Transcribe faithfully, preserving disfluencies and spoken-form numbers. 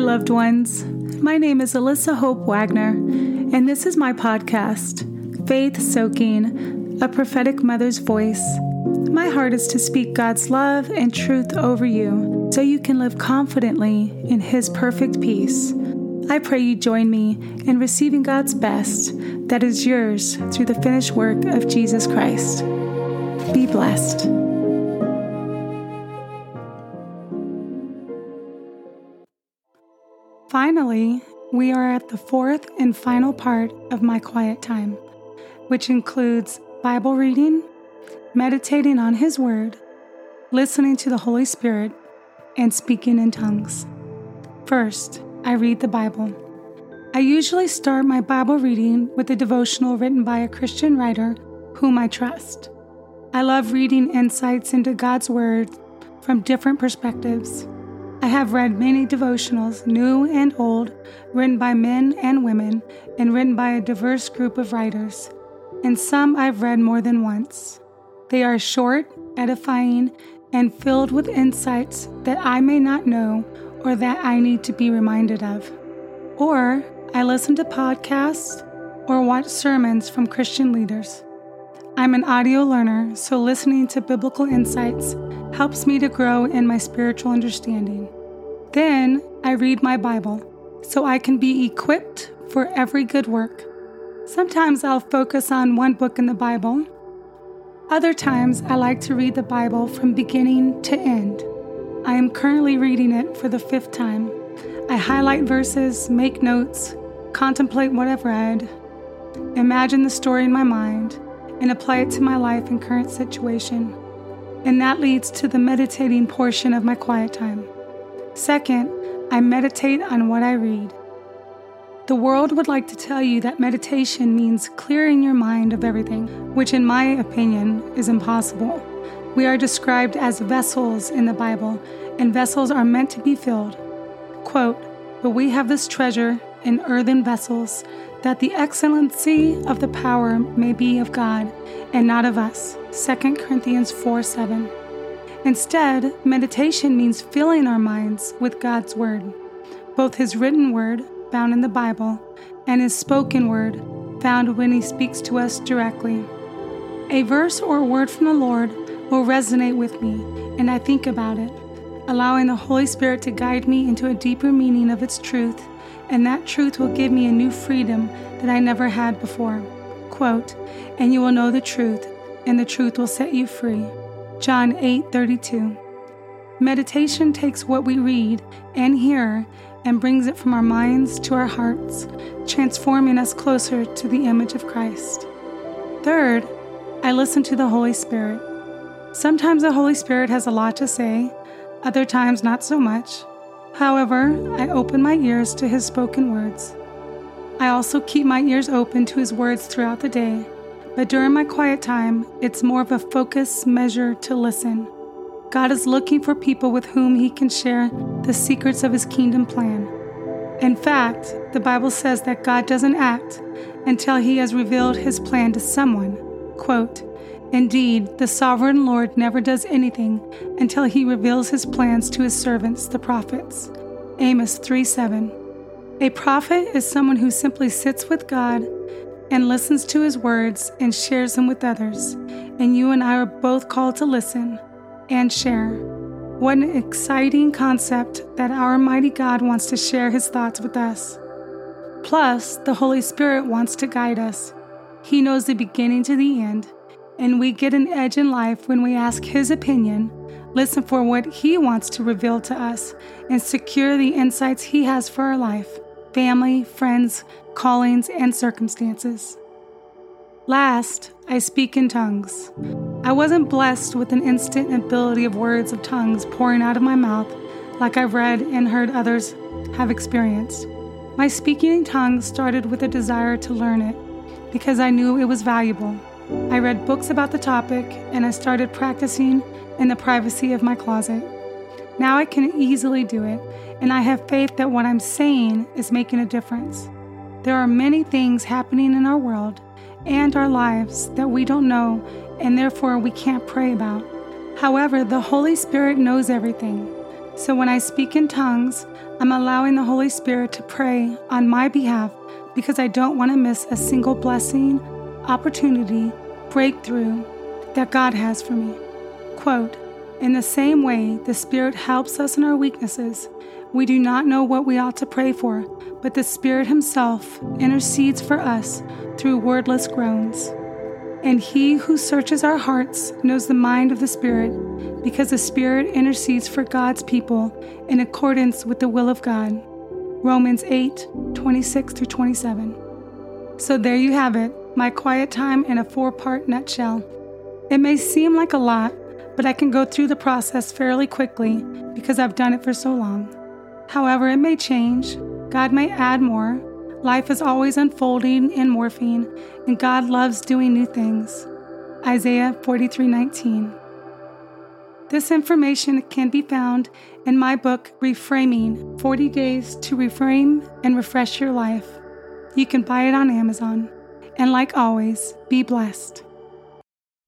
loved ones. My name is Alyssa Hope Wagner, and this is my podcast, Faith Soaking, a prophetic mother's voice. My heart is to speak God's love and truth over you so you can live confidently in His perfect peace. I pray you join me in receiving God's best that is yours through the finished work of Jesus Christ. Be blessed. Finally, we are at the fourth and final part of my quiet time, which includes Bible reading, meditating on His Word, listening to the Holy Spirit, and speaking in tongues. First, I read the Bible. I usually start my Bible reading with a devotional written by a Christian writer whom I trust. I love reading insights into God's Word from different perspectives. I have read many devotionals, new and old, written by men and women, and written by a diverse group of writers, and some I've read more than once. They are short, edifying, and filled with insights that I may not know or that I need to be reminded of. Or I listen to podcasts or watch sermons from Christian leaders. I'm an audio learner, so listening to biblical insights helps me to grow in my spiritual understanding. Then I read my Bible, so I can be equipped for every good work. Sometimes I'll focus on one book in the Bible. Other times I like to read the Bible from beginning to end. I am currently reading it for the fifth time. I highlight verses, make notes, contemplate what I've read, imagine the story in my mind, and apply it to my life and current situation. And that leads to the meditating portion of my quiet time. Second, I meditate on what I read. The world would like to tell you that meditation means clearing your mind of everything, which in my opinion is impossible. We are described as vessels in the Bible, and vessels are meant to be filled. Quote, "But we have this treasure in earthen vessels, that the excellency of the power may be of God, and not of us." Second Corinthians four seven. Instead, meditation means filling our minds with God's Word, both His written Word, found in the Bible, and His spoken Word, found when He speaks to us directly. A verse or word from the Lord will resonate with me, and I think about it, allowing the Holy Spirit to guide me into a deeper meaning of its truth, and that truth will give me a new freedom that I never had before. Quote, "And you will know the truth, and the truth will set you free." John eight thirty-two. Meditation takes what we read and hear and brings it from our minds to our hearts, transforming us closer to the image of Christ. Third, I listen to the Holy Spirit. Sometimes the Holy Spirit has a lot to say, other times not so much. However, I open my ears to His spoken words. I also keep my ears open to His words throughout the day, but during my quiet time, it's more of a focus measure to listen. God is looking for people with whom He can share the secrets of His kingdom plan. In fact, the Bible says that God doesn't act until He has revealed His plan to someone. Quote, "Indeed, the sovereign Lord never does anything until He reveals His plans to His servants, the prophets." Amos three seven. A prophet is someone who simply sits with God and listens to His words and shares them with others. And you and I are both called to listen and share. What an exciting concept that our mighty God wants to share His thoughts with us. Plus, the Holy Spirit wants to guide us. He knows the beginning to the end, and we get an edge in life when we ask His opinion, listen for what He wants to reveal to us, and secure the insights He has for our life, family, friends, callings, and circumstances. Last, I speak in tongues. I wasn't blessed with an instant ability of words of tongues pouring out of my mouth like I've read and heard others have experienced. My speaking in tongues started with a desire to learn it because I knew it was valuable. I read books about the topic, and I started practicing in the privacy of my closet. Now I can easily do it, and I have faith that what I'm saying is making a difference. There are many things happening in our world and our lives that we don't know, and therefore we can't pray about. However, the Holy Spirit knows everything. So when I speak in tongues, I'm allowing the Holy Spirit to pray on my behalf because I don't want to miss a single blessing, opportunity, breakthrough that God has for me. Quote, "In the same way, the Spirit helps us in our weaknesses. We do not know what we ought to pray for, but the Spirit Himself intercedes for us through wordless groans. And He who searches our hearts knows the mind of the Spirit, because the Spirit intercedes for God's people in accordance with the will of God." Romans eight, twenty-six through twenty-seven. So there you have it, my quiet time in a four-part nutshell. It may seem like a lot, but I can go through the process fairly quickly because I've done it for so long. However, it may change. God may add more. Life is always unfolding and morphing, and God loves doing new things. Isaiah forty-three nineteen. This information can be found in my book, Reframing, forty days to Reframe and Refresh Your Life. You can buy it on Amazon. And like always, be blessed.